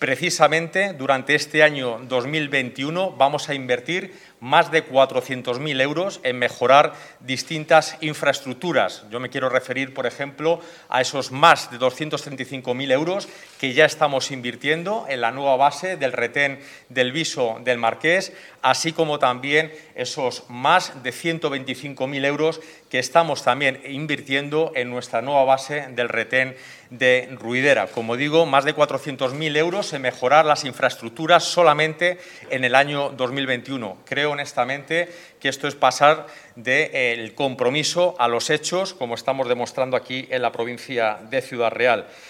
Precisamente durante este año 2021 vamos a invertir más de 400.000 euros en mejorar distintas infraestructuras. Yo me quiero referir, por ejemplo, a esos más de 235.000 euros que ya estamos invirtiendo en la nueva base del retén del Viso del Marqués, así como también esos más de 125.000 euros que estamos también invirtiendo en nuestra nueva base del retén de Ruidera. Como digo, más de 400.000 euros en mejorar las infraestructuras solamente en el año 2021. Creo honestamente que esto es pasar del compromiso a los hechos, como estamos demostrando aquí en la provincia de Ciudad Real.